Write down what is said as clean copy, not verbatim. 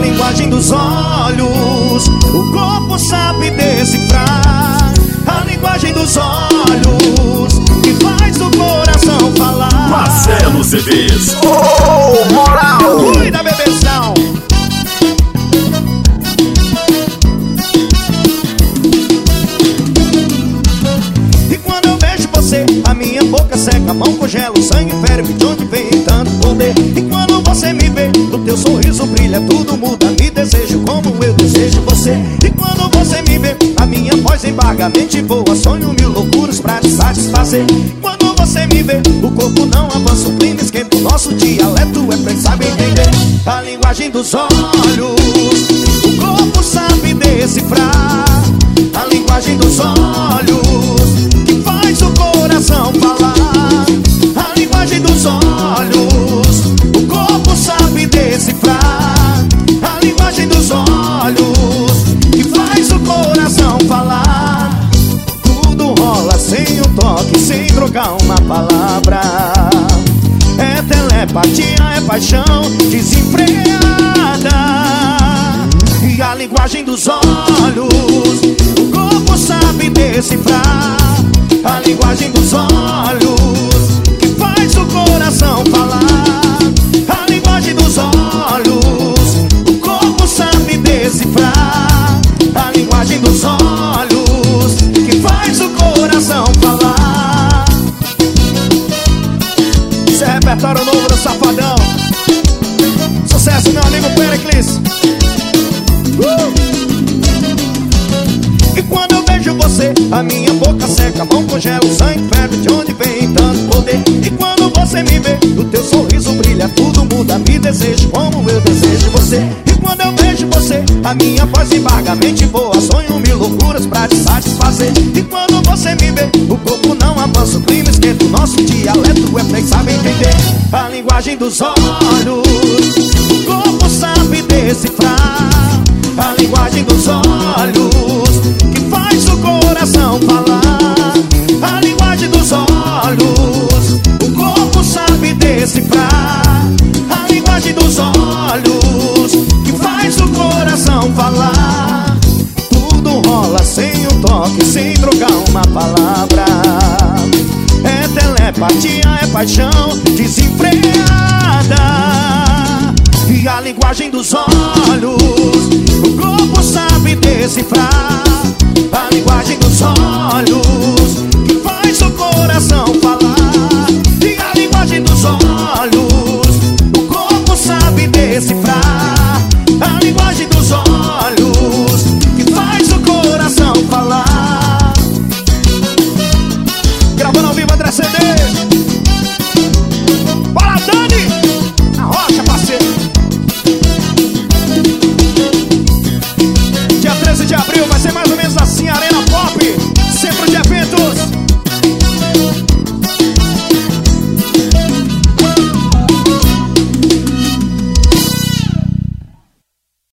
linguagem dos olhos, o corpo sabe decifrar. A linguagem dos olhos que faz o coração falar. Marcelo CDs, oh, moral. Cuida, bebezão. E quando eu vejo você, a minha boca seca, a mão congela, o sangue ferve. De onde vem tanto poder? E quando você me vê, o teu sorriso brilha, tudo muda, me desejo como eu desejo você. E quando você me vê, a minha voz embarga, a mente voa, sonho mil loucuras pra te satisfazer. Quando você me vê, o corpo não avança, o clima esquenta, o nosso dialeto é pra sabe entender. A linguagem dos olhos, o corpo sabe decifrar. A linguagem dos olhos que faz o coração falar. A linguagem dos olhos, o corpo sabe decifrar. A linguagem dos olhos que faz o coração falar. Tudo rola sem um toque, sem trocar uma palavra. É telepatia, é paixão desenfreada. E a linguagem dos olhos, o corpo sabe decifrar. A linguagem dos olhos que faz o coração falar. A linguagem dos olhos, o corpo sabe decifrar. A linguagem dos olhos que faz o coração falar. Isso é repertório novo do Safadão. Sucesso, meu amigo Pericles. E quando eu vejo você, a minha boca seca, a mão congela, o sangue ferve. De onde vem tanto poder? E quando você me vê, o teu sorriso brilha, tudo muda, me desejo como eu desejo você. E quando eu vejo você, a minha voz embarga, a mente voa, sonho mil loucuras pra te satisfazer. E quando você me vê, o corpo não avança, o clima esquenta, o nosso dialeto é pra quem sabe entender. A linguagem dos olhos, o corpo sabe decifrar. A linguagem dos olhos que faz o coração falar. A linguagem dos olhos, o corpo sabe decifrar. A linguagem dos olhos que faz o coração falar. Tudo rola sem um toque, sem trocar uma palavra. É telepatia, é paixão desenfreada. E a linguagem dos olhos, o corpo sabe decifrar.